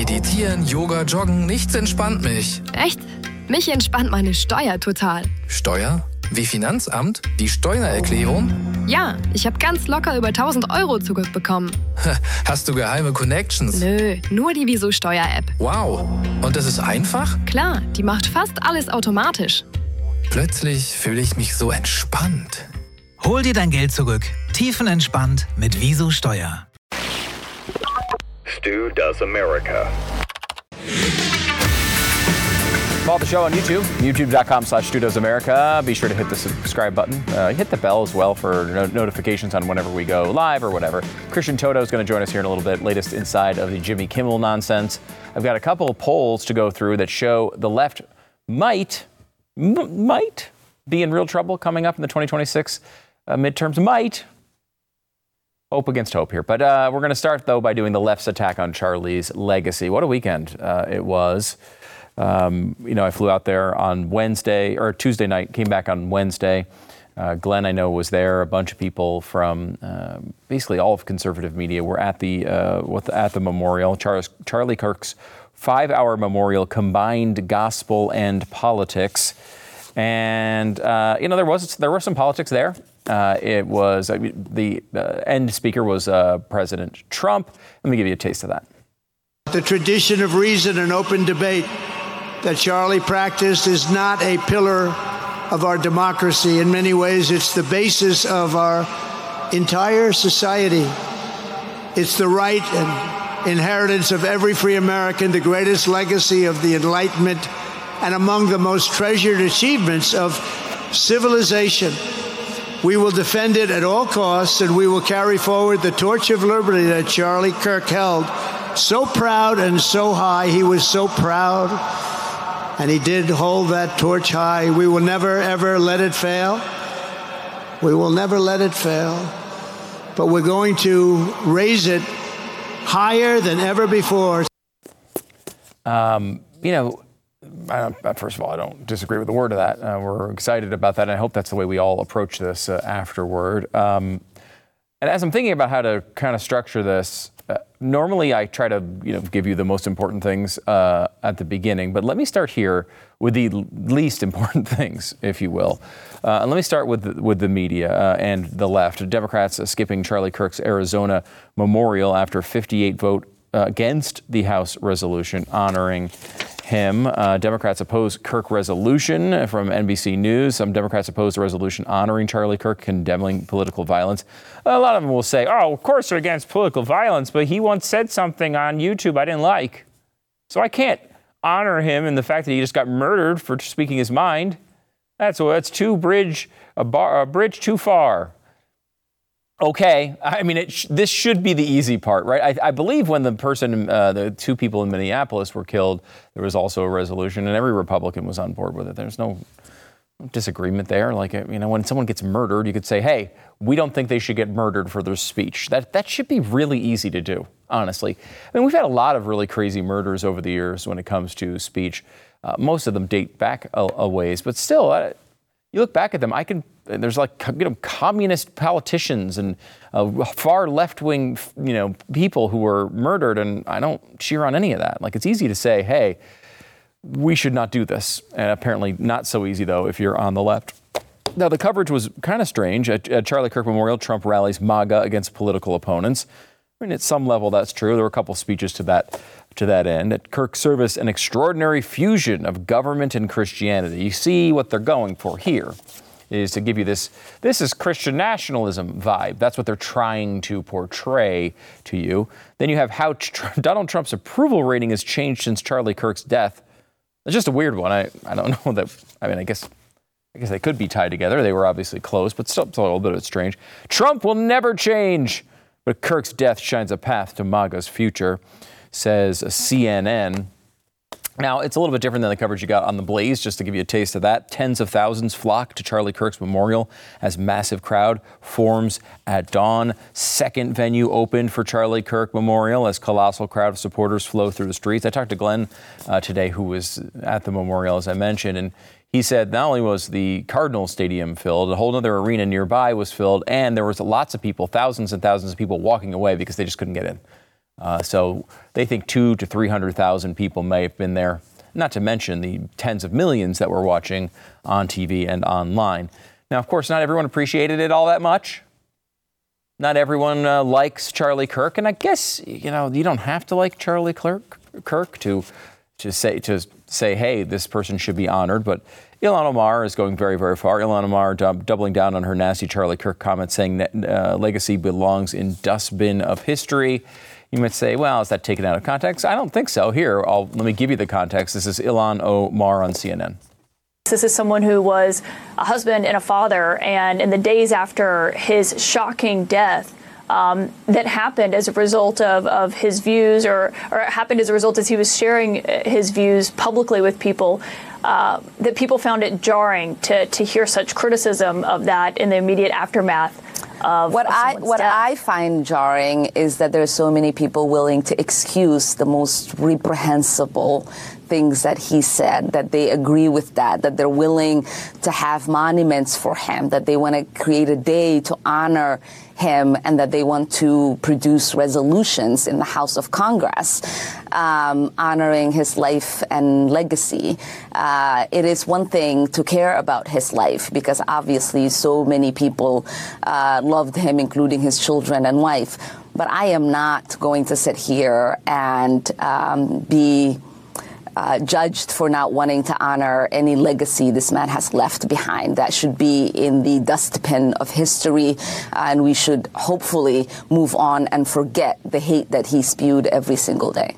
Meditieren, Yoga, Joggen, nichts entspannt mich. Echt? Mich entspannt meine Steuer total. Steuer? Wie Finanzamt? Die Steuererklärung? Ja, ich habe ganz locker über 1.000 Euro zurückbekommen. Hast du geheime Connections? Nö, nur die Wieso Steuer-App. Wow. Und das ist einfach? Klar, die macht fast alles automatisch. Plötzlich fühle ich mich so entspannt. Hol dir dein Geld zurück. Tiefenentspannt mit Wieso Steuer. Stu Does America. Follow the show on YouTube, youtube.com/Stu Does America. Be sure to hit the subscribe button. Hit the bell as well for notifications on whenever we go live or whatever. Christian Toto is going to join us here in a little bit. Latest inside of the Jimmy Kimmel nonsense. I've got a couple of polls to go through that show the left might be in real trouble coming up in the 2026 midterms. Might. Hope against hope here. But we're going to start, though, by doing the left's attack on Charlie's legacy. What a weekend it was. I flew out there on Tuesday night, came back on Wednesday. Glenn, I know, was there. A bunch of people from basically all of conservative media were at the memorial. Charlie Kirk's 5-hour memorial combined gospel and politics. And, there were some politics there. The end speaker was President Trump. Let me give you a taste of that. The tradition of reason and open debate that Charlie practiced is not a pillar of our democracy. In many ways, it's the basis of our entire society. It's the right and inheritance of every free American, the greatest legacy of the Enlightenment, and among the most treasured achievements of civilization. We will defend it at all costs, and we will carry forward the torch of liberty that Charlie Kirk held so proud and so high. He was so proud, and he did hold that torch high. We will never, ever let it fail. We will never let it fail. But we're going to raise it higher than ever before. First of all, I don't disagree with a word of that. We're excited about that, and I hope that's the way we all approach this afterward. And as I'm thinking about how to kind of structure this, normally I try to give you the most important things at the beginning, but let me start here with the least important things, if you will. And let me start with the media and the left. Democrats skipping Charlie Kirk's Arizona memorial after 58 vote against the House resolution honoring him. Democrats oppose Kirk resolution from NBC News. Some Democrats oppose the resolution honoring Charlie Kirk, condemning political violence. A lot of them will say, of course they're against political violence, but he once said something on YouTube I didn't like. So I can't honor him in the fact that he just got murdered for speaking his mind. That's a bridge too far. Okay, I mean, this should be the easy part, right? I believe when the two people in Minneapolis were killed, there was also a resolution, and every Republican was on board with it. There's no disagreement there. Like, when someone gets murdered, you could say, hey, we don't think they should get murdered for their speech. That should be really easy to do, honestly. I mean, we've had a lot of really crazy murders over the years when it comes to speech. Most of them date back a ways, but still, you look back at them, there's communist politicians and far left-wing, people who were murdered, and I don't cheer on any of that. Like, it's easy to say, hey, we should not do this. And apparently not so easy, though, if you're on the left. Now, the coverage was kind of strange. At Charlie Kirk Memorial, Trump rallies MAGA against political opponents. I mean, at some level, that's true. There were a couple speeches to that end. At Kirk's service, an extraordinary fusion of government and Christianity. You see what they're going for here is to give you this is Christian nationalism vibe. That's what they're trying to portray to you. Then you have how Donald Trump's approval rating has changed since Charlie Kirk's death. It's just a weird one. I don't know that. I mean, I guess they could be tied together. They were obviously close, but still a little bit of it strange. Trump will never change, but Kirk's death shines a path to MAGA's future, says CNN. Now, it's a little bit different than the coverage you got on The Blaze, just to give you a taste of that. Tens of thousands flock to Charlie Kirk's memorial as massive crowd forms at dawn. Second venue opened for Charlie Kirk Memorial as colossal crowd of supporters flow through the streets. I talked to Glenn today, who was at the memorial, as I mentioned, and he said not only was the Cardinal Stadium filled, a whole other arena nearby was filled, and there was lots of people, thousands and thousands of people walking away because they just couldn't get in. So they think 200,000 to 300,000 people may have been there, not to mention the tens of millions that were watching on TV and online. Now, of course, not everyone appreciated it all that much. Not everyone likes Charlie Kirk, and I guess you don't have to like Charlie Kirk to say, hey, this person should be honored. But Ilhan Omar is going very, very far. Ilhan Omar doubling down on her nasty Charlie Kirk comment, saying that legacy belongs in dustbin of history. You might say, well, is that taken out of context? I don't think so. Here, let me give you the context. This is Ilhan Omar on CNN. This is someone who was a husband and a father, and in the days after his shocking death, that happened as a result of his views, or it happened as a result as he was sharing his views publicly with people, that people found it jarring to hear such criticism of that in the immediate aftermath of what death. I find jarring is that there are so many people willing to excuse the most reprehensible things that he said, that they agree with that they're willing to have monuments for him, that they want to create a day to honor him, and that they want to produce resolutions in the House of Congress honoring his life and legacy. It is one thing to care about his life, because obviously so many people loved him, including his children and wife. But I am not going to sit here and be judged for not wanting to honor any legacy this man has left behind. That should be in the dustbin of history, and we should hopefully move on and forget the hate that he spewed every single day.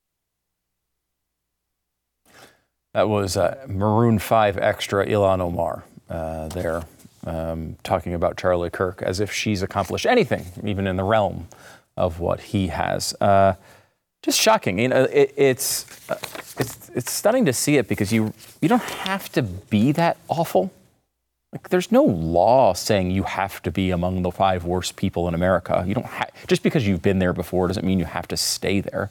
That was Maroon 5 extra Ilhan Omar there, talking about Charlie Kirk as if she's accomplished anything, even in the realm of what he has. Just shocking. It's stunning to see it, because you don't have to be that awful. Like, there's no law saying you have to be among the 5 worst people in America. You don't just because you've been there before doesn't mean you have to stay there.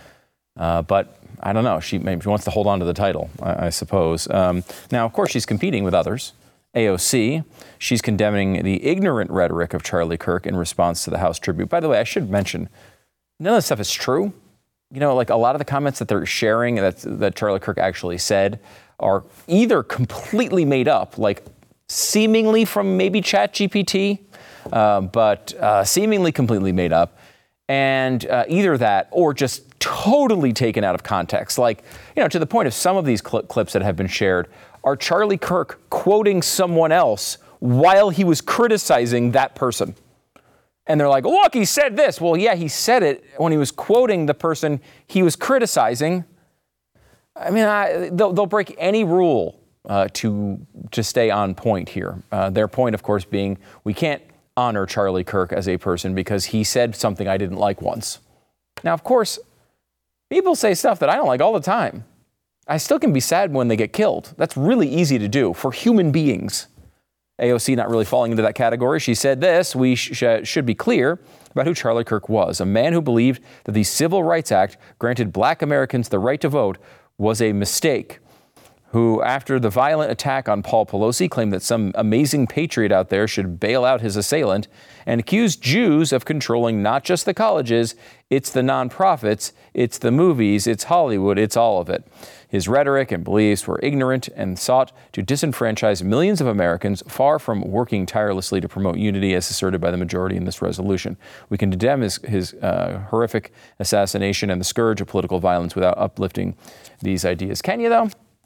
But I don't know. She wants to hold on to the title, I suppose. Now, of course, she's competing with others. AOC, she's condemning the ignorant rhetoric of Charlie Kirk in response to the House tribute. By the way, I should mention, none of this stuff is true. Like a lot of the comments that they're sharing that Charlie Kirk actually said are either completely made up, like seemingly from maybe ChatGPT, but seemingly completely made up, and either that or just totally taken out of context. Like, to the point of some of these clips that have been shared are Charlie Kirk quoting someone else while he was criticizing that person. And they're like, look, he said this. Well, yeah, he said it when he was quoting the person he was criticizing. I mean, they'll break any rule to stay on point here. Their point, of course, being we can't honor Charlie Kirk as a person because he said something I didn't like once. Now, of course, people say stuff that I don't like all the time. I still can be sad when they get killed. That's really easy to do for human beings. AOC not really falling into that category. She said this: we should be clear about who Charlie Kirk was. A man who believed that the Civil Rights Act granted black Americans the right to vote was a mistake. Who, after the violent attack on Paul Pelosi, claimed that some amazing patriot out there should bail out his assailant, and accused Jews of controlling not just the colleges, it's the nonprofits, it's the movies, it's Hollywood, it's all of it. His rhetoric and beliefs were ignorant and sought to disenfranchise millions of Americans, far from working tirelessly to promote unity as asserted by the majority in this resolution. We can condemn his horrific assassination and the scourge of political violence without uplifting these ideas. Can you, though?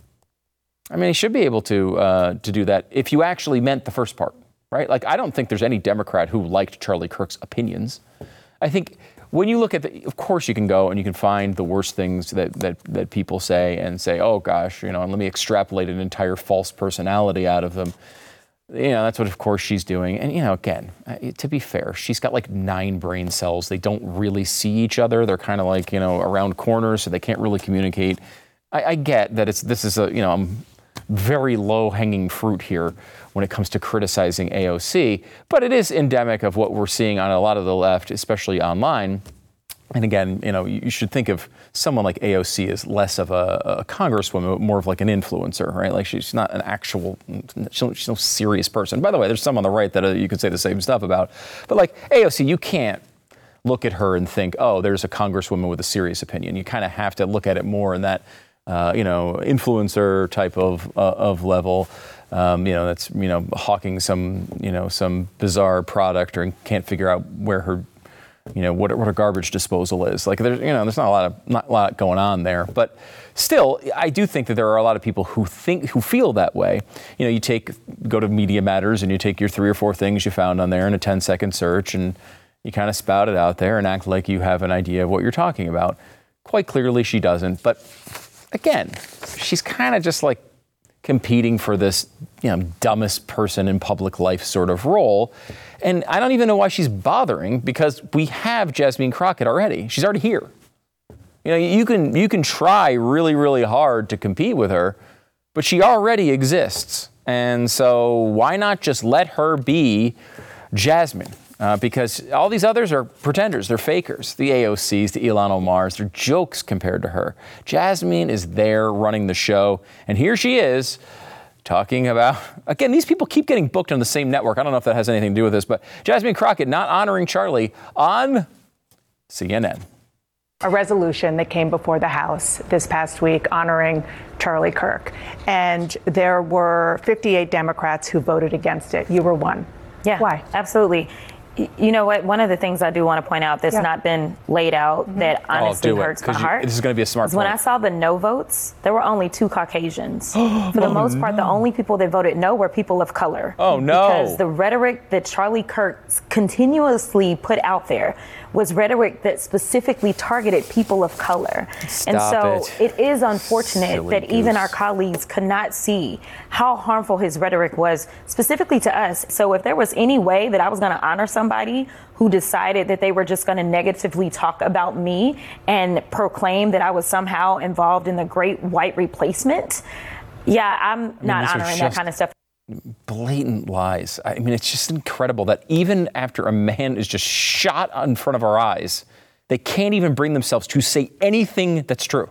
I mean, he should be able to do that if you actually meant the first part, right? Like, I don't think there's any Democrat who liked Charlie Kirk's opinions. I think when you look at of course you can go and you can find the worst things that people say and say, oh gosh, and let me extrapolate an entire false personality out of them. That's what, of course, she's doing. And, again, to be fair, she's got like 9 brain cells. They don't really see each other. They're kind of like, around corners, so they can't really communicate. I get that this is very low-hanging fruit here when it comes to criticizing AOC, but it is endemic of what we're seeing on a lot of the left, especially online. And again, you should think of someone like AOC as less of a congresswoman, more of like an influencer, right? Like she's not an actual, she's no serious person. By the way, there's some on the right that you could say the same stuff about. But like AOC, you can't look at her and think, oh, there's a congresswoman with a serious opinion. You kind of have to look at it more in that, influencer type of level. That's hawking some bizarre product or can't figure out where her, what her garbage disposal is. Like there's not a lot going on there. But still, I do think that there are a lot of people who feel that way. You go to Media Matters and you take your 3 or 4 things you found on there in a 10-second search and you kind of spout it out there and act like you have an idea of what you're talking about. Quite clearly, she doesn't. But again, she's kind of just like competing for this, dumbest person in public life sort of role. And I don't even know why she's bothering, because we have Jasmine Crockett already. She's already here. You can try really, really hard to compete with her, but she already exists. And so why not just let her be Jasmine? Because all these others are pretenders. They're fakers. The AOCs, the Ilhan Omars, they're jokes compared to her. Jasmine is there running the show. And here she is talking about, again, these people keep getting booked on the same network. I don't know if that has anything to do with this, but Jasmine Crockett not honoring Charlie on CNN. A resolution that came before the House this past week honoring Charlie Kirk. And there were 58 Democrats who voted against it. You were one. Yeah. Why? Absolutely. You know what? One of the things I do want to point out that's not been laid out that honestly hurts my heart. This is going to be a smart point. When I saw the no votes, there were only 2 Caucasians. For the most part, the only people that voted no were people of color. Oh, no. Because the rhetoric that Charlie Kirk continuously put out there was rhetoric that specifically targeted people of color. And so it is unfortunate that even our colleagues could not see how harmful his rhetoric was specifically to us. So if there was any way that I was going to honor somebody who decided that they were just going to negatively talk about me and proclaim that I was somehow involved in the great white replacement, I'm not honoring that kind of stuff. Blatant lies. I mean, it's just incredible that even after a man is just shot in front of our eyes, they can't even bring themselves to say anything that's true.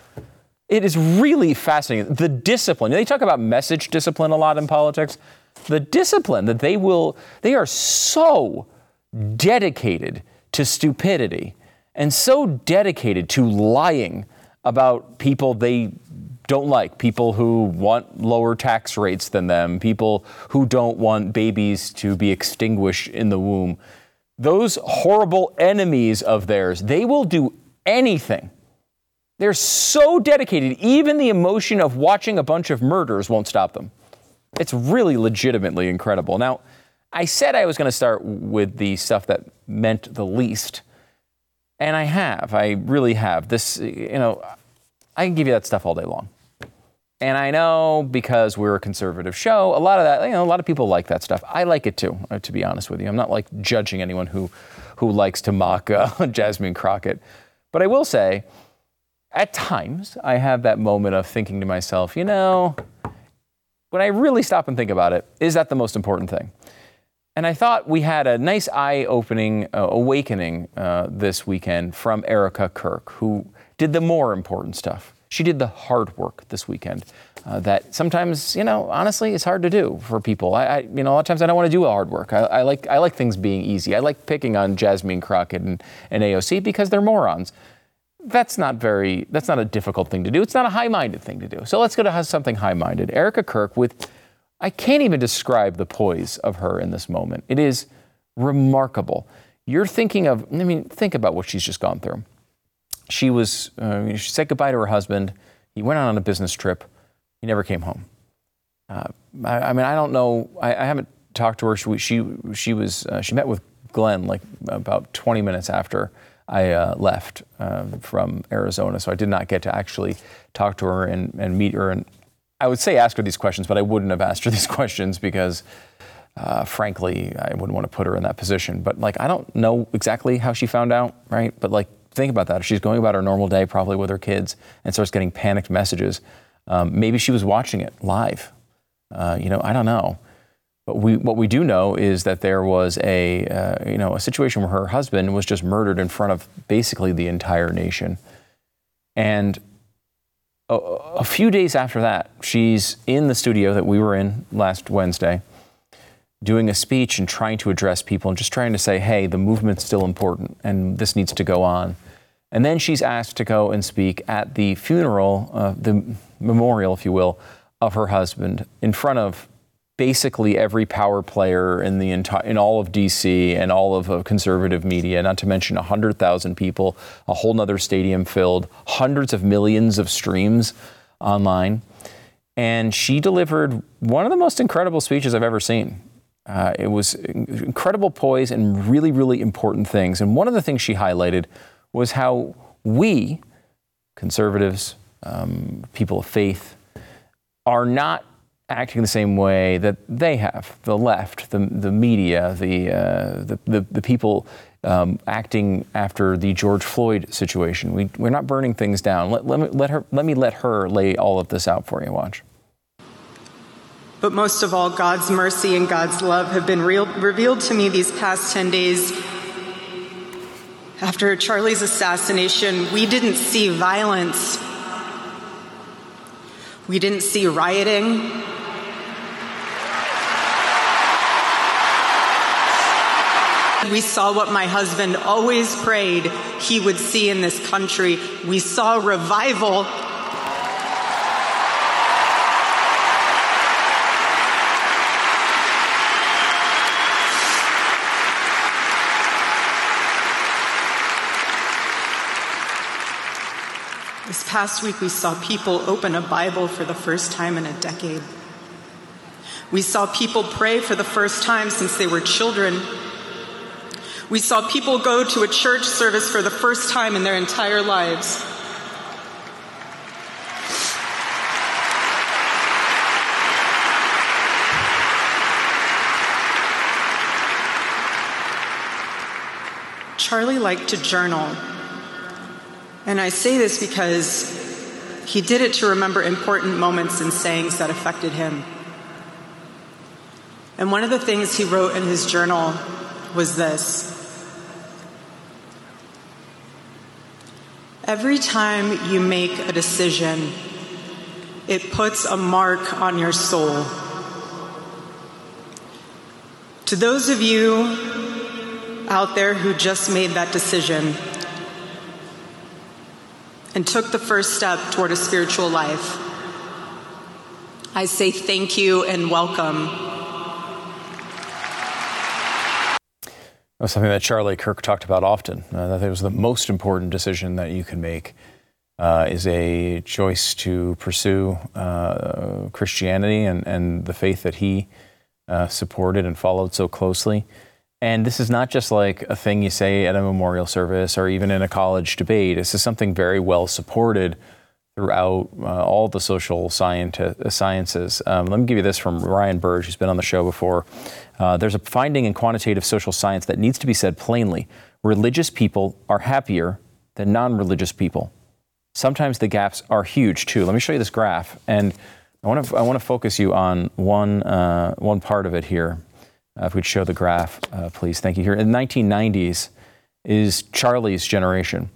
It is really fascinating. The discipline. They talk about message discipline a lot in politics. The discipline that they are so dedicated to stupidity and so dedicated to lying about people they don't like, people who want lower tax rates than them, people who don't want babies to be extinguished in the womb. Those horrible enemies of theirs, they will do anything. They're so dedicated, even the emotion of watching a bunch of murders won't stop them. It's really legitimately incredible. Now, I said I was going to start with the stuff that meant the least, and I really have. This, I can give you that stuff all day long. And I know because we're a conservative show, a lot of that, a lot of people like that stuff. I like it too, to be honest with you. I'm not like judging anyone who likes to mock Jasmine Crockett. But I will say, at times, I have that moment of thinking to myself, when I really stop and think about it, is that the most important thing? And I thought we had a nice eye-opening awakening this weekend from Erica Kirk, who did the more important stuff. She did the hard work this weekend that sometimes, honestly, it's hard to do for people. A lot of times I don't want to do hard work. I like things being easy. I like picking on Jasmine Crockett and AOC because they're morons. That's not a difficult thing to do. It's not a high-minded thing to do. So let's go to something high-minded. Erica Kirk I can't even describe the poise of her in this moment. It is remarkable. You're thinking think about what she's just gone through. She said goodbye to her husband. He went on a business trip. He never came home. I don't know. I haven't talked to her. She met with Glenn like about 20 minutes after I left from Arizona. So I did not get to actually talk to her and meet her. And I would say ask her these questions, but I wouldn't have asked her these questions because, frankly, I wouldn't want to put her in that position. But I don't know exactly how she found out, right? But think about that. If she's going about her normal day, probably with her kids, and starts getting panicked messages, maybe she was watching it live. I don't know. But what we do know is that there was a situation where her husband was just murdered in front of basically the entire nation. And a few days after that, she's in the studio that we were in last Wednesday. doing a speech and trying to address people and just trying to say, hey, the movement's still important and this needs to go on. And then she's asked to go and speak at the funeral, the memorial, if you will, of her husband in front of basically every power player in all of DC and all of conservative media, not to mention 100,000 people, a whole nother stadium filled, hundreds of millions of streams online. And she delivered one of the most incredible speeches I've ever seen. It was incredible poise and really, really important things. And one of the things she highlighted was how we, conservatives, people of faith, are not acting the same way that they have, the left, the media, the people acting after the George Floyd situation. We're not burning things down. Let me let her lay all of this out for you. Watch. But most of all, God's mercy and God's love have been revealed to me these past 10 days. After Charlie's assassination, we didn't see violence. We didn't see rioting. We saw what my husband always prayed he would see in this country. We saw revival. This past week, we saw people open a Bible for the first time in a decade. We saw people pray for the first time since they were children. We saw people go to a church service for the first time in their entire lives. Charlie liked to journal. And I say this because he did it to remember important moments and sayings that affected him. And one of the things he wrote in his journal was this: every time you make a decision, it puts a mark on your soul. To those of you out there who just made that decision and took the first step toward a spiritual life, I say thank you and welcome. That was something that Charlie Kirk talked about often. That it was the most important decision that you can make is a choice to pursue Christianity and the faith that he supported and followed so closely. And this is not just like a thing you say at a memorial service or even in a college debate. This is something very well supported throughout all the social sciences. Let me give you this from Ryan Burge, who's been on the show before. There's a finding in quantitative social science that needs to be said plainly. Religious people are happier than non-religious people. Sometimes the gaps are huge, too. Let me show you this graph. And I want to focus you on one part of it here. If we'd show the graph, please. Thank you. Here in the 1990s is Charlie's generation.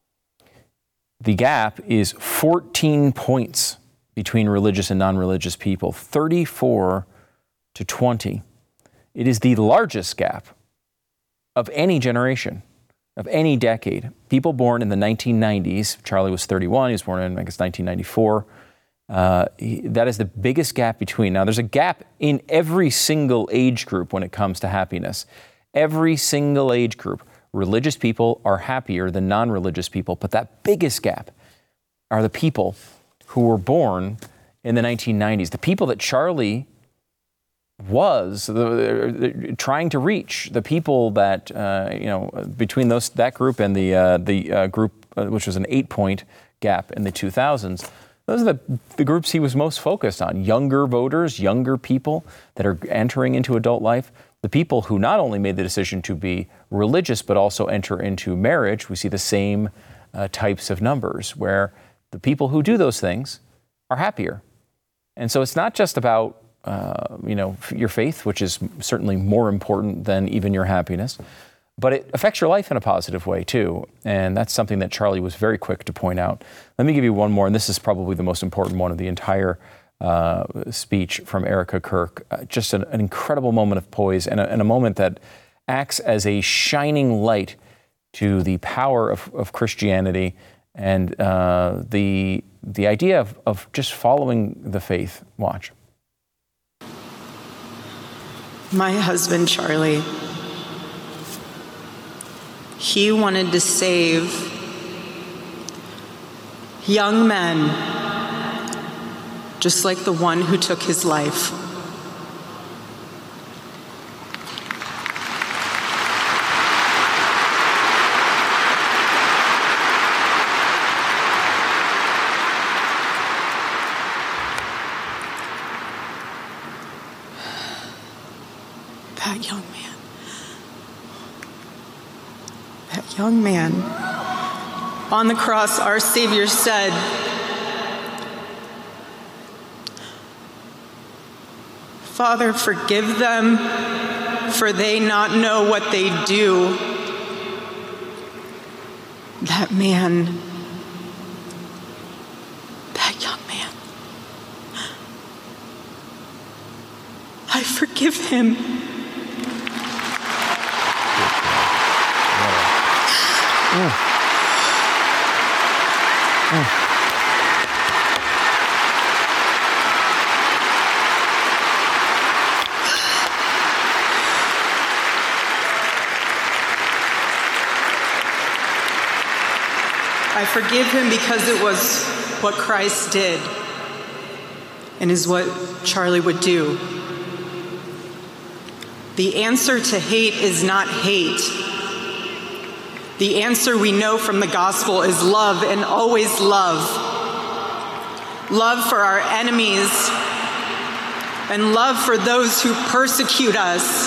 The gap is 14 points between religious and non-religious people, 34 to 20. It is the largest gap of any generation, of any decade. People born in the 1990s, Charlie was 31, he was born in, I guess, 1994. That is the biggest gap between. Now, there's a gap in every single age group when it comes to happiness. Every single age group. Religious people are happier than non-religious people, but that biggest gap are the people who were born in the 1990s, the people that Charlie was trying to reach, the people that, between that group and the group, which was an 8-point gap in the 2000s, those are the groups he was most focused on. Younger voters, younger people that are entering into adult life, the people who not only made the decision to be religious but also enter into marriage. We see the same types of numbers where the people who do those things are happier. And so it's not just about your faith, which is certainly more important than even your happiness, but it affects your life in a positive way too. And that's something that Charlie was very quick to point out. Let me give you one more, and this is probably the most important one of the entire speech from Erica Kirk. Just an incredible moment of poise and a moment that acts as a shining light to the power of Christianity and the idea of just following the faith. Watch. My husband, Charlie, he wanted to save young men, just like the one who took his life. That young man. On the cross, our Savior said, "Father, forgive them, for they not know what they do." That man, that young man, I forgive him. I forgive him because it was what Christ did and is what Charlie would do. The answer to hate is not hate. The answer we know from the gospel is love, and always love. Love for our enemies and love for those who persecute us.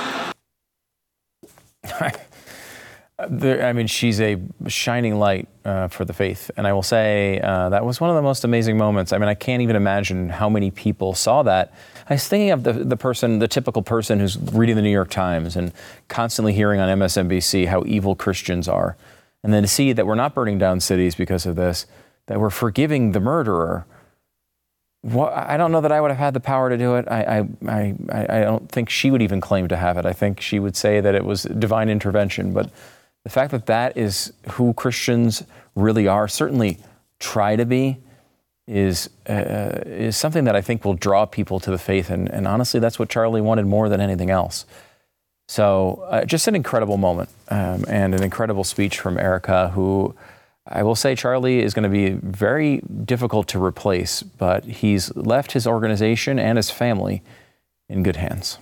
She's a shining light for the faith. And I will say that was one of the most amazing moments. I can't even imagine how many people saw that. I was thinking of the typical person who's reading the New York Times and constantly hearing on MSNBC how evil Christians are. And then to see that we're not burning down cities because of this, that we're forgiving the murderer. I don't know that I would have had the power to do it. I don't think she would even claim to have it. I think she would say that it was divine intervention. But the fact that that is who Christians really are, certainly try to be, is something that I think will draw people to the faith. And honestly, that's what Charlie wanted more than anything else. So just an incredible moment and an incredible speech from Erica, who I will say Charlie is going to be very difficult to replace, but he's left his organization and his family in good hands.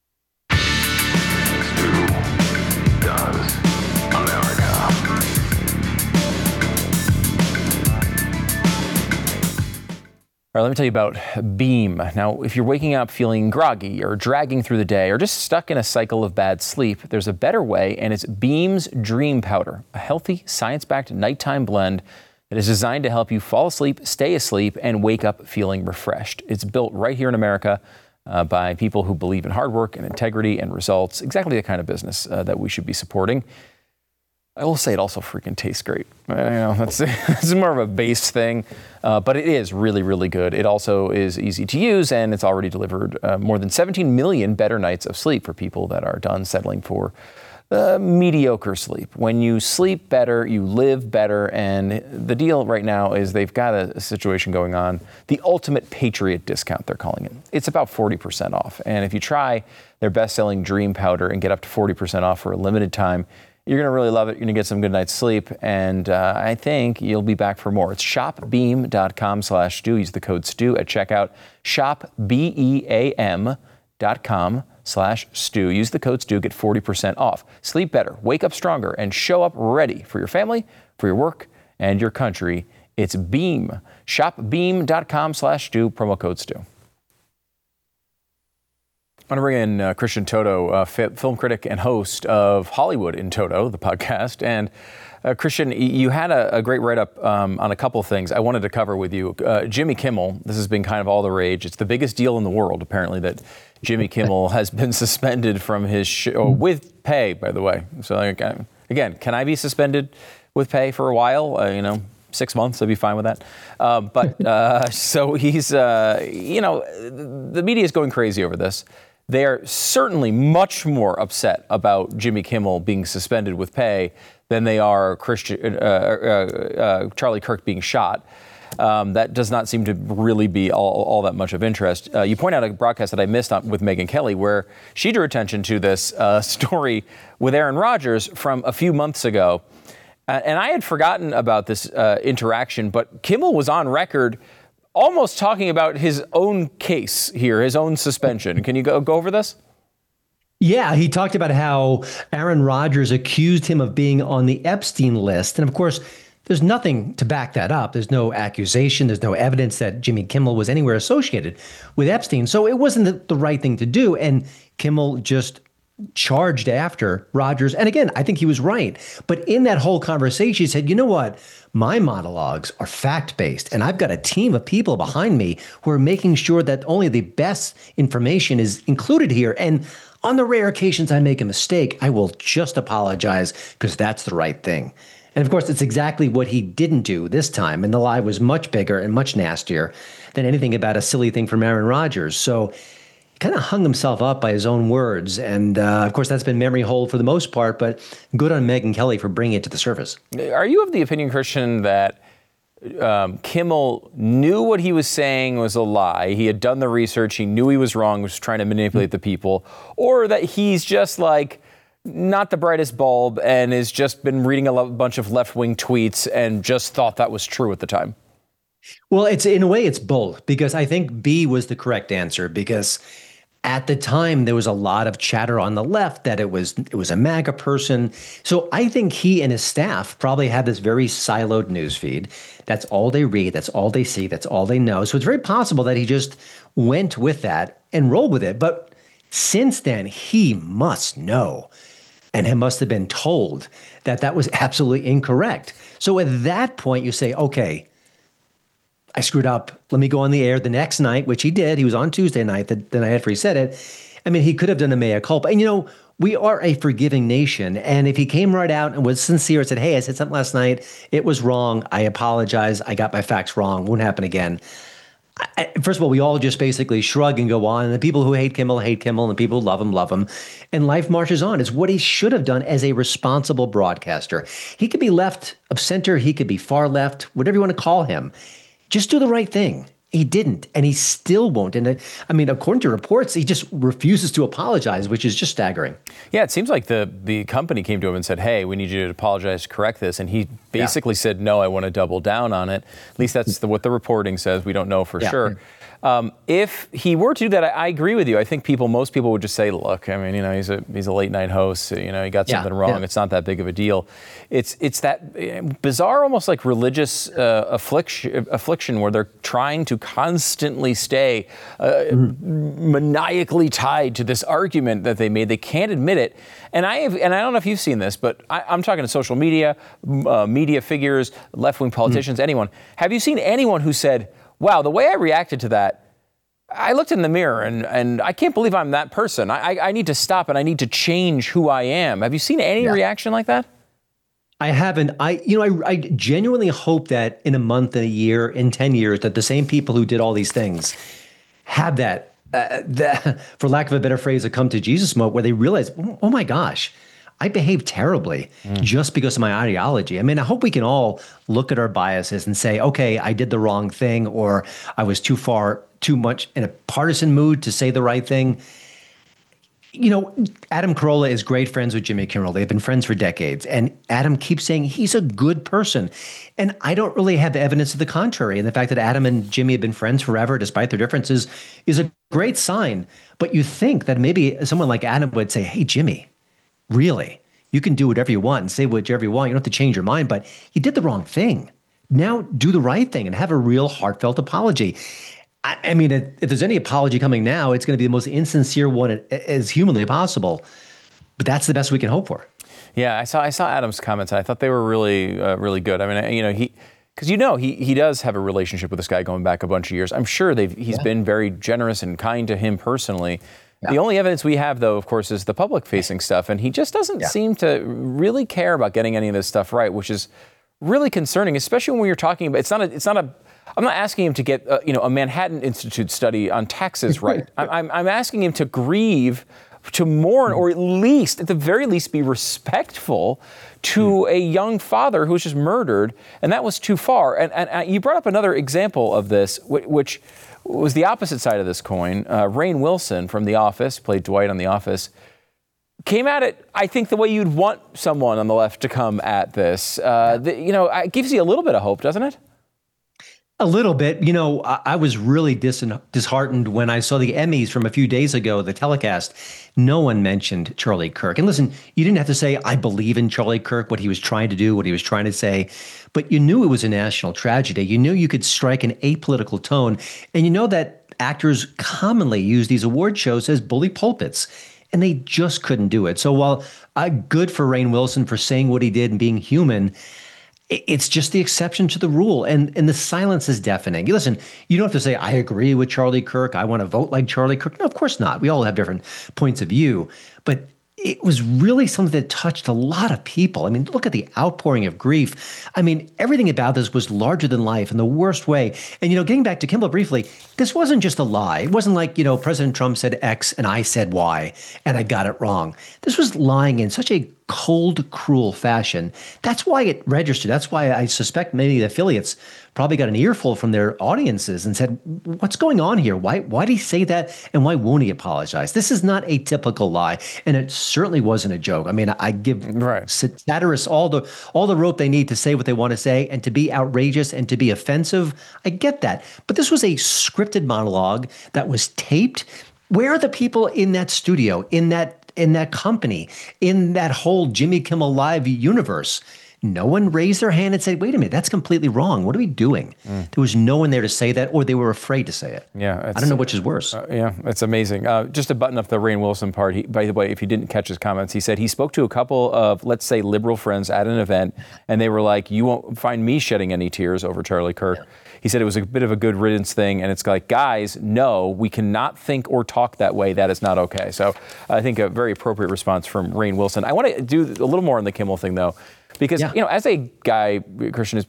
All right, let me tell you about Beam. Now, if you're waking up feeling groggy or dragging through the day or just stuck in a cycle of bad sleep, there's a better way, and it's Beam's Dream Powder, a healthy, science-backed nighttime blend that is designed to help you fall asleep, stay asleep, and wake up feeling refreshed. It's built right here in America by people who believe in hard work and integrity and results, exactly the kind of business that we should be supporting. I will say it also freaking tastes great. I know that's more of a base thing, but it is really, really good. It also is easy to use, and it's already delivered more than 17 million better nights of sleep for people that are done settling for mediocre sleep. When you sleep better, you live better, and the deal right now is they've got a situation going on, the ultimate Patriot discount, they're calling it. It's about 40% off, and if you try their best-selling Dream Powder and get up to 40% off for a limited time, you're going to really love it. You're going to get some good night's sleep, and I think you'll be back for more. It's shopbeam.com/Stu. Use the code STU at checkout. shopbeam.com/Stu. Use the code STU. Get 40% off. Sleep better, wake up stronger, and show up ready for your family, for your work, and your country. It's Beam. Shopbeam.com/Stu. Promo code STU. I want to bring in Christian Toto, film critic and host of Hollywood in Toto, the podcast. And Christian, you had a great write-up on a couple of things I wanted to cover with you. Jimmy Kimmel, this has been kind of all the rage. It's the biggest deal in the world, apparently, that Jimmy Kimmel has been suspended from his show, with pay, by the way. So, again, can I be suspended with pay for a while? 6 months, I'd be fine with that. So he's, the media is going crazy over this. They are certainly much more upset about Jimmy Kimmel being suspended with pay than they are Charlie Kirk being shot. That does not seem to really be all that much of interest. You point out a broadcast that I missed with Megyn Kelly where she drew attention to this story with Aaron Rodgers from a few months ago. And I had forgotten about this interaction, but Kimmel was on record almost talking about his own case here, his own suspension. Can you go over this? Yeah, he talked about how Aaron Rodgers accused him of being on the Epstein list. And of course, there's nothing to back that up. There's no accusation. There's no evidence that Jimmy Kimmel was anywhere associated with Epstein. So it wasn't the right thing to do. And Kimmel just charged after Rodgers. And again, I think he was right. But in that whole conversation, he said, you know what? My monologues are fact-based, and I've got a team of people behind me who are making sure that only the best information is included here. And on the rare occasions I make a mistake, I will just apologize because that's the right thing. And of course, it's exactly what he didn't do this time. And the lie was much bigger and much nastier than anything about a silly thing from Aaron Rodgers. So he kind of hung himself up by his own words. And of course, that's been memory hold for the most part, but good on Megyn Kelly for bringing it to the surface. Are you of the opinion, Christian, that Kimmel knew what he was saying was a lie? He had done the research. He knew he was wrong, was trying to manipulate the people, or that he's just like not the brightest bulb and has just been reading a bunch of left-wing tweets and just thought that was true at the time? Well, in a way, it's both, because I think B was the correct answer, because at the time, there was a lot of chatter on the left that it was a MAGA person. So I think he and his staff probably had this very siloed newsfeed. That's all they read. That's all they see. That's all they know. So it's very possible that he just went with that and rolled with it. But since then, he must know, and he must have been told that that was absolutely incorrect. So at that point, you say, okay, I screwed up. Let me go on the air the next night, which he did. He was on Tuesday night, the night after he said it. I mean, he could have done a mea culpa. And, we are a forgiving nation. And if he came right out and was sincere and said, hey, I said something last night, it was wrong. I apologize. I got my facts wrong. Won't happen again. First of all, we all just basically shrug and go on. And the people who hate Kimmel, and the people who love him. And life marches on. It's what he should have done as a responsible broadcaster. He could be left of center. He could be far left, whatever you want to call him. Just do the right thing. He didn't, and he still won't. And I mean, according to reports, he just refuses to apologize, which is just staggering. Yeah, it seems like the company came to him and said, hey, we need you to apologize to correct this. And he basically said, no, I want to double down on it. At least that's what the reporting says. We don't know for sure. If he were to do that, I agree with you. I think most people would just say, look, I mean, he's a late night host. He got something wrong. It's not that big of a deal. It's that bizarre, almost like religious affliction where they're trying to constantly stay maniacally tied to this argument that they made. They can't admit it. And I don't know if you've seen this, but I'm talking to social media, media figures, left-wing politicians, anyone. Have you seen anyone who said, wow, the way I reacted to that, I looked in the mirror and I can't believe I'm that person. I need to stop and I need to change who I am. Have you seen any reaction like that? I haven't. I genuinely hope that in a month, in a year, in 10 years, that the same people who did all these things have that, for lack of a better phrase, a come to Jesus moment where they realize, oh my gosh, I behaved terribly just because of my ideology. I mean, I hope we can all look at our biases and say, okay, I did the wrong thing, or I was too much in a partisan mood to say the right thing. Adam Carolla is great friends with Jimmy Kimmel. They've been friends for decades. And Adam keeps saying he's a good person. And I don't really have evidence to the contrary. And the fact that Adam and Jimmy have been friends forever, despite their differences, is a great sign. But you think that maybe someone like Adam would say, hey, Jimmy, really, you can do whatever you want and say whatever you want. You don't have to change your mind, but you did the wrong thing. Now do the right thing and have a real heartfelt apology. I mean, if there's any apology coming now, it's going to be the most insincere one as humanly possible. But that's the best we can hope for. Yeah, I saw Adam's comments, and I thought they were really, really good. I mean, he does have a relationship with this guy going back a bunch of years. I'm sure he's been very generous and kind to him personally. Yeah. The only evidence we have, though, of course, is the public-facing stuff, and he just doesn't seem to really care about getting any of this stuff right, which is really concerning, especially when you're talking about, I'm not asking him to get, a Manhattan Institute study on taxes right. I'm asking him to grieve, to mourn, or at the very least, be respectful to a young father who was just murdered, and that was too far. And you brought up another example of this, which was the opposite side of this coin. Rainn Wilson from The Office, played Dwight on The Office, came at it, I think, the way you'd want someone on the left to come at this. It gives you a little bit of hope, doesn't it? A little bit. I was really disheartened when I saw the Emmys from a few days ago, the telecast. No one mentioned Charlie Kirk. And listen, you didn't have to say, I believe in Charlie Kirk, what he was trying to do, what he was trying to say, but you knew it was a national tragedy. You knew you could strike an apolitical tone. And you know that actors commonly use these award shows as bully pulpits. And they just couldn't do it. So while good for Rainn Wilson for saying what he did and being human, it's just the exception to the rule. And the silence is deafening. Listen, you don't have to say, I agree with Charlie Kirk. I want to vote like Charlie Kirk. No, of course not. We all have different points of view. But it was really something that touched a lot of people. I mean, look at the outpouring of grief. I mean, everything about this was larger than life in the worst way. And, getting back to Kimball briefly, this wasn't just a lie. It wasn't like, President Trump said X and I said Y and I got it wrong. This was lying in such a cold, cruel fashion. That's why it registered. That's why I suspect maybe the affiliates probably got an earful from their audiences and said, what's going on here? Why did he say that? And why won't he apologize? This is not a typical lie. And it certainly wasn't a joke. I mean, I give satirists all the rope they need to say what they want to say and to be outrageous and to be offensive. I get that. But this was a scripted monologue that was taped. Where are the people in that studio, in that company, in that whole Jimmy Kimmel Live universe? No one raised their hand and said, wait a minute, that's completely wrong. What are we doing? There was no one there to say that, or they were afraid to say it. Yeah, I don't know which is worse. It's amazing. Just to button up the Rainn Wilson part, by the way, if you didn't catch his comments, he said he spoke to a couple of, let's say, liberal friends at an event, and they were like, you won't find me shedding any tears over Charlie Kirk. Yeah. He said it was a bit of a good riddance thing, and it's like, guys, no, we cannot think or talk that way. That is not okay. So I think a very appropriate response from Rainn Wilson. I want to do a little more on the Kimmel thing, though, because, as a guy, Christian,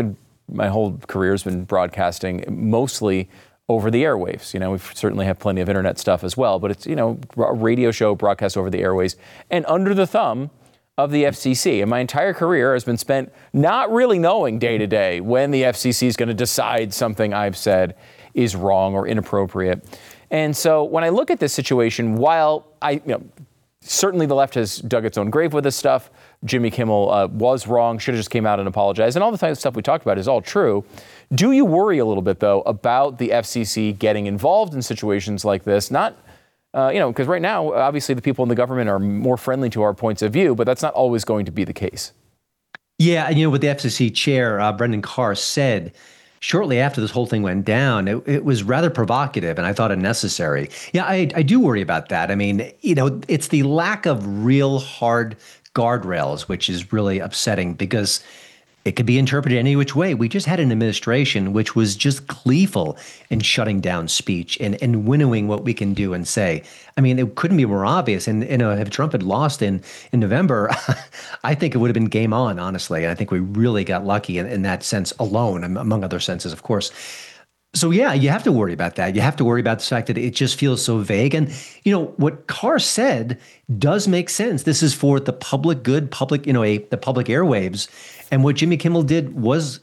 my whole career has been broadcasting mostly over the airwaves. We certainly have plenty of internet stuff as well, but it's, a radio show broadcast over the airwaves and under the thumb of the FCC. And my entire career has been spent not really knowing day to day when the FCC is going to decide something I've said is wrong or inappropriate. And so when I look at this situation, while certainly the left has dug its own grave with this stuff, Jimmy Kimmel was wrong, should have just came out and apologized, and all the type of stuff we talked about is all true. Do you worry a little bit, though, about the FCC getting involved in situations like this? Not because right now, obviously, the people in the government are more friendly to our points of view, but that's not always going to be the case. Yeah, and what the FCC chair, Brendan Carr, said shortly after this whole thing went down, it was rather provocative, and I thought unnecessary. Yeah, I do worry about that. I mean, it's the lack of real hard guardrails, which is really upsetting because it could be interpreted any which way. We just had an administration which was just gleeful in shutting down speech and winnowing what we can do and say. I mean, it couldn't be more obvious. And if Trump had lost in November, I think it would have been game on, honestly. And I think we really got lucky in that sense alone, among other senses, of course. So, yeah, you have to worry about that. You have to worry about the fact that it just feels so vague. And, what Carr said does make sense. This is for the public good, the public airwaves. And what Jimmy Kimmel did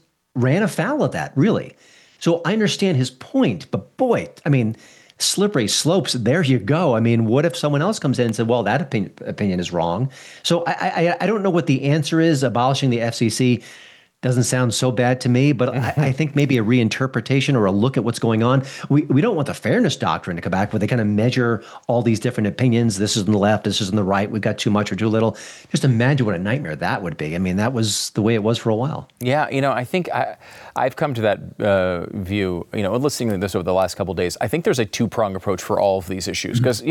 ran afoul of that, really. So I understand his point, but boy, I mean, slippery slopes, there you go. I mean, what if someone else comes in and said, well, that opinion is wrong? So I don't know what the answer is. Abolishing the FCC doesn't sound so bad to me, but I think maybe a reinterpretation or a look at what's going on. We don't want the fairness doctrine to come back where they kind of measure all these different opinions. This is on the left, this is on the right. We've got too much or too little. Just imagine what a nightmare that would be. I mean, that was the way it was for a while. Yeah, I think I've come to that view, listening to this over the last couple of days. I think there's a two-pronged approach for all of these issues because,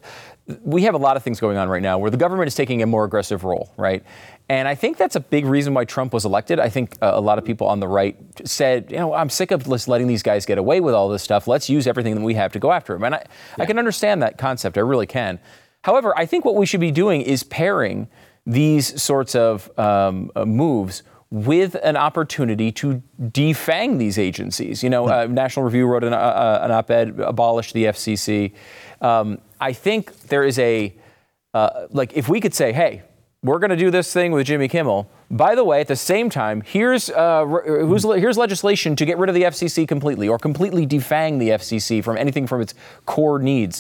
we have a lot of things going on right now where the government is taking a more aggressive role, right? And I think that's a big reason why Trump was elected. I think a lot of people on the right said, I'm sick of just letting these guys get away with all this stuff. Let's use everything that we have to go after him. And I can understand that concept. I really can. However, I think what we should be doing is pairing these sorts of moves with an opportunity to defang these agencies. National Review wrote an op-ed, abolish the FCC. I think there is if we could say, hey, we're going to do this thing with Jimmy Kimmel. By the way, at the same time, here's legislation to get rid of the FCC completely or completely defang the FCC from anything from its core needs.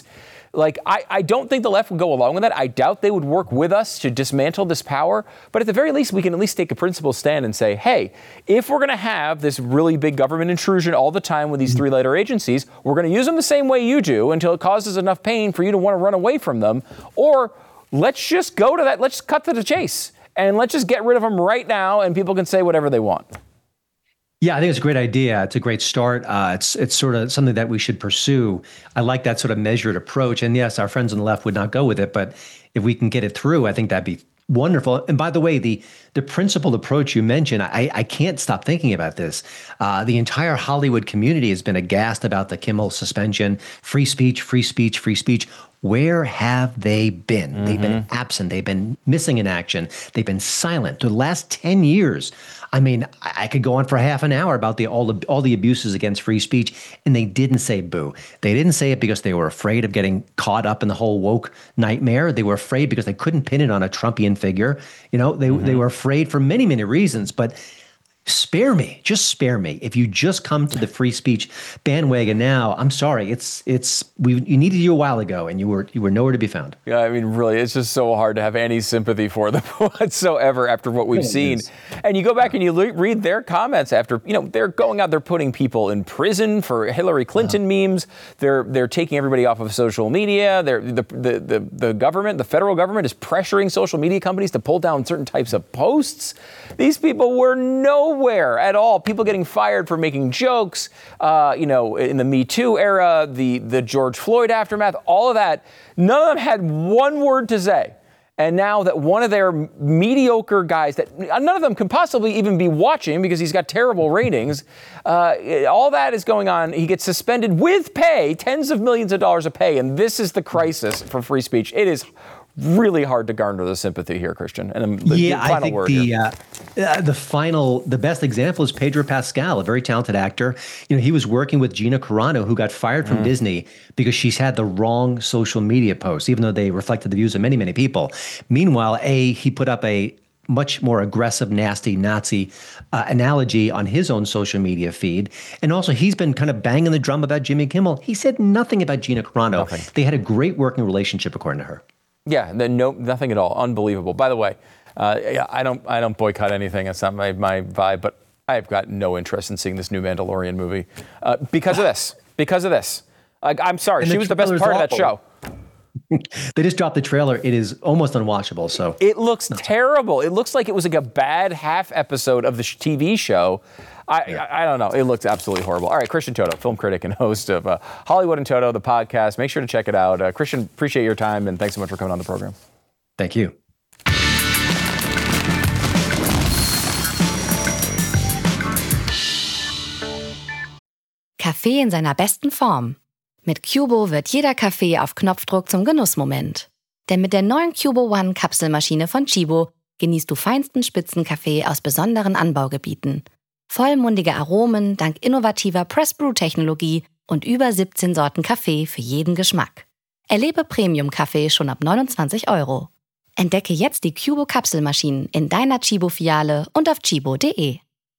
I don't think the left would go along with that. I doubt they would work with us to dismantle this power. But at the very least, we can at least take a principled stand and say, hey, if we're going to have this really big government intrusion all the time with these three-letter agencies, we're going to use them the same way you do until it causes enough pain for you to want to run away from them. Or let's just go to that. Let's cut to the chase and let's just get rid of them right now and people can say whatever they want. Yeah, I think it's a great idea. It's a great start. It's sort of something that we should pursue. I like that sort of measured approach. And yes, our friends on the left would not go with it, but if we can get it through, I think that'd be wonderful. And by the way, the principled approach you mentioned, I can't stop thinking about this. The entire Hollywood community has been aghast about the Kimmel suspension. Free speech, free speech, free speech. Where have they been? Mm-hmm. They've been absent. They've been missing in action. They've been silent. For the last 10 years, I mean, I could go on for half an hour about all the abuses against free speech, and they didn't say boo. They didn't say it because they were afraid of getting caught up in the whole woke nightmare. They were afraid because they couldn't pin it on a Trumpian figure. They were afraid for many, many reasons. But spare me, just spare me. If you just come to the free speech bandwagon now, I'm sorry. You needed you a while ago, and you were nowhere to be found. Yeah, I mean, really, it's just so hard to have any sympathy for them whatsoever after what we've seen. And you go back and you read their comments after, they're going out, they're putting people in prison for Hillary Clinton memes. They're taking everybody off of social media. The government, the federal government, is pressuring social media companies to pull down certain types of posts. These people were nowhere at all. People getting fired for making jokes, in the Me Too era, the George Floyd aftermath, all of that. None of them had one word to say. And now that one of their mediocre guys that none of them can possibly even be watching because he's got terrible ratings, all that is going on. He gets suspended with pay, tens of millions of dollars of pay. And this is the crisis for free speech. It is really hard to garner the sympathy here, Christian. And I think the best example is Pedro Pascal, a very talented actor. He was working with Gina Carano, who got fired from Disney because she's had the wrong social media posts, even though they reflected the views of many, many people. Meanwhile, he put up a much more aggressive, nasty Nazi analogy on his own social media feed. And also, he's been kind of banging the drum about Jimmy Kimmel. He said nothing about Gina Carano. Nothing. They had a great working relationship, according to her. Yeah, nothing at all. Unbelievable. By the way, I don't boycott anything. It's not my vibe, but I've got no interest in seeing this new Mandalorian movie because of this. Because of this. I'm sorry. She was the best part of that show. They just dropped the trailer. It is almost unwatchable. So it looks terrible. It looks like it was like a bad half episode of the TV show. I don't know. It looked absolutely horrible. All right, Christian Toto, film critic and host of Hollywood and Toto, the podcast. Make sure to check it out. Christian, appreciate your time, and thanks so much for coming on the program. Thank you. Kaffee in seiner besten Form. Mit Cubo wird jeder Kaffee auf Knopfdruck zum Genussmoment. Denn mit der neuen Cubo One Kapselmaschine von Chibo genießt du feinsten Spitzenkaffee aus besonderen Anbaugebieten. Vollmundige Aromen dank innovativer Press-Brew-Technologie und über 17 Sorten Kaffee für jeden Geschmack. Erlebe Premium-Kaffee schon ab 29 €. Entdecke jetzt die Cubo Kapselmaschinen in deiner Chibo-Filiale und auf chibo.de.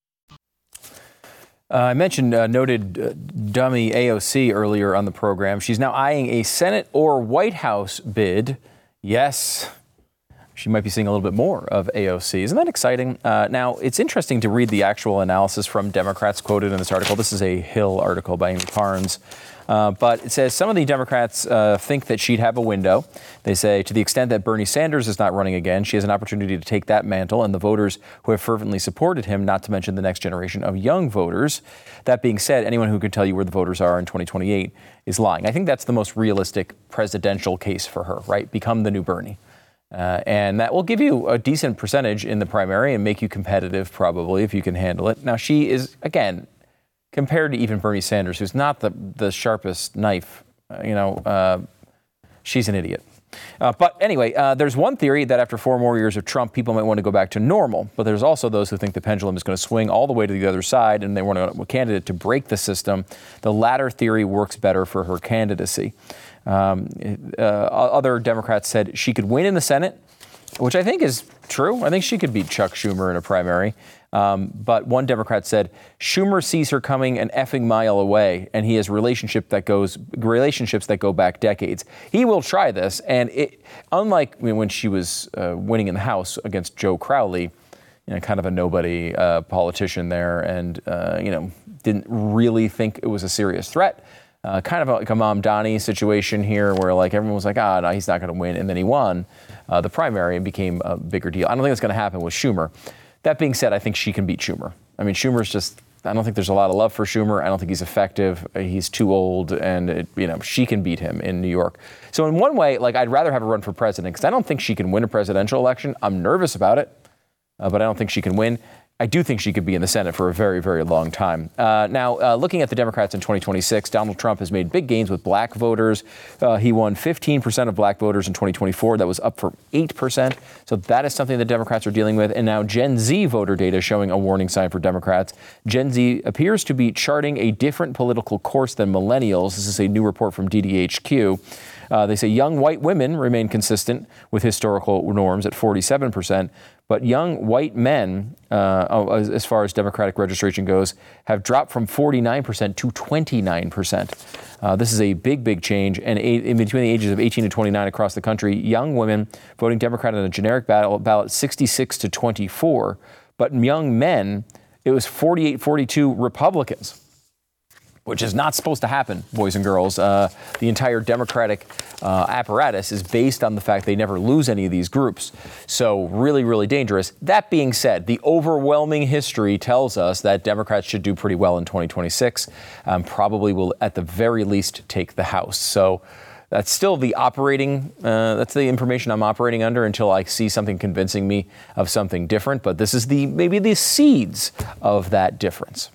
I mentioned noted dummy AOC earlier on the program. She's now eyeing a Senate or White House bid. Yes, she might be seeing a little bit more of AOC. Isn't that exciting? Now, it's interesting to read the actual analysis from Democrats quoted in this article. This is a Hill article by Amy Parnes. But it says some of the Democrats think that she'd have a window. They say to the extent that Bernie Sanders is not running again, she has an opportunity to take that mantle and the voters who have fervently supported him, not to mention the next generation of young voters. That being said, anyone who can tell you where the voters are in 2028 is lying. I think that's the most realistic presidential case for her, right? Become the new Bernie. And that will give you a decent percentage in the primary and make you competitive, probably, if you can handle it. Now, she is, again, compared to even Bernie Sanders, who's not the sharpest knife, she's an idiot. But anyway, there's one theory that after 4 more years of Trump, people might want to go back to normal. But there's also those who think the pendulum is going to swing all the way to the other side, and they want a candidate to break the system. The latter theory works better for her candidacy. Other Democrats said she could win in the Senate, which I think is true. I think she could beat Chuck Schumer in a primary. But one Democrat said Schumer sees her coming an effing mile away, and he has relationships that go back decades. He will try this, and unlike when she was winning in the House against Joe Crowley, kind of a nobody politician there, and didn't really think it was a serious threat. Kind of like a Mamdani situation here, where everyone was like, no, he's not going to win, and then he won the primary and became a bigger deal. I don't think it's going to happen with Schumer. That being said, I think she can beat Schumer. I mean, I don't think there's a lot of love for Schumer. I don't think he's effective. He's too old, and she can beat him in New York. So in one way, I'd rather have her run for president because I don't think she can win a presidential election. I'm nervous about it, but I don't think she can win. I do think she could be in the Senate for a very, very long time. Now, looking at the Democrats in 2026, Donald Trump has made big gains with black voters. He won 15% of black voters in 2024. That was up from 8%. So that is something the Democrats are dealing with. And now Gen Z voter data is showing a warning sign for Democrats. Gen Z appears to be charting a different political course than millennials. This is a new report from DDHQ. They say young white women remain consistent with historical norms at 47%, but young white men, as far as Democratic registration goes, have dropped from 49% to 29%. This is a big, big change. And in between the ages of 18 and 29 across the country, young women voting Democrat on a generic ballot 66 to 24, but young men, it was 48-42 Republicans, which is not supposed to happen, boys and girls. The entire Democratic apparatus is based on the fact they never lose any of these groups. So really, really dangerous. That being said, the overwhelming history tells us that Democrats should do pretty well in 2026. Probably will, at the very least, take the House. So that's still the that's the information I'm operating under until I see something convincing me of something different. But this is maybe the seeds of that difference.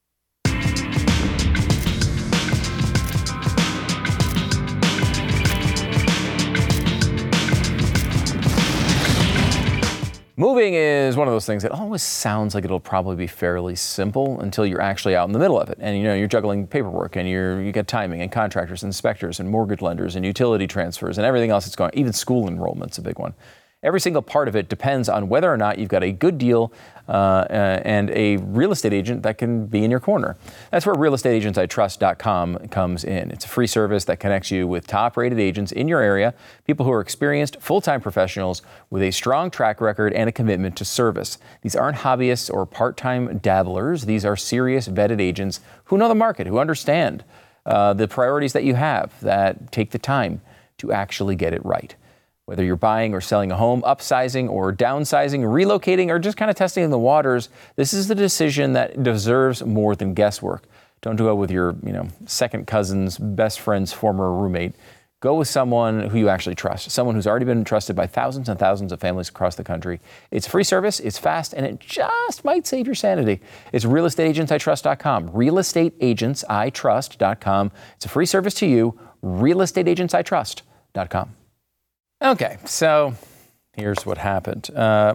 Moving is one of those things that always sounds like it'll probably be fairly simple until you're actually out in the middle of it. And you're juggling paperwork, and you get timing and contractors, and inspectors and mortgage lenders and utility transfers and everything else that's going on. Even school enrollment's a big one. Every single part of it depends on whether or not you've got a good deal and a real estate agent that can be in your corner. That's where realestateagentsitrust.com comes in. It's a free service that connects you with top-rated agents in your area, people who are experienced, full-time professionals with a strong track record and a commitment to service. These aren't hobbyists or part-time dabblers. These are serious, vetted agents who know the market, who understand the priorities that you have, that take the time to actually get it right. Whether you're buying or selling a home, upsizing or downsizing, relocating, or just kind of testing the waters, this is the decision that deserves more than guesswork. Don't go with your, second cousin's best friend's former roommate. Go with someone who you actually trust, someone who's already been trusted by thousands and thousands of families across the country. It's a free service, it's fast, and it just might save your sanity. It's realestateagentsitrust.com, realestateagentsitrust.com. It's a free service to you, realestateagentsitrust.com. Okay, so here's what happened. I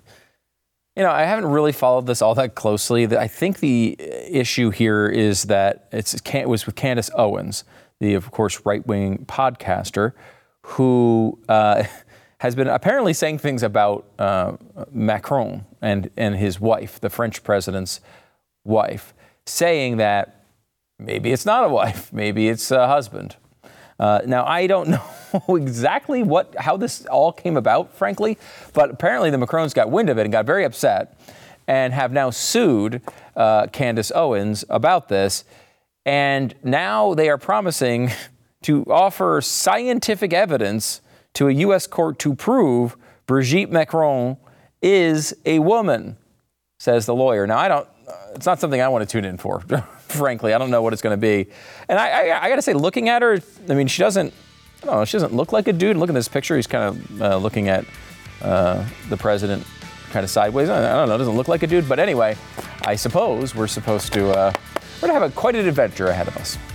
haven't really followed this all that closely. I think the issue here is that it was with Candace Owens, the, of course, right-wing podcaster, who has been apparently saying things about Macron and his wife, the French president's wife, saying that maybe it's not a wife, maybe it's a husband. Now, I don't know exactly how this all came about, frankly, but apparently the Macrons got wind of it and got very upset and have now sued Candace Owens about this. And now they are promising to offer scientific evidence to a U.S. court to prove Brigitte Macron is a woman, says the lawyer. Now, it's not something I want to tune in for. Frankly, I don't know what it's going to be. And I got to say, looking at her, she doesn't look like a dude. Look at this picture. He's kind of looking at the president kind of sideways. I don't know. Doesn't look like a dude. But anyway, I suppose we're supposed to, we're going to have quite an adventure ahead of us.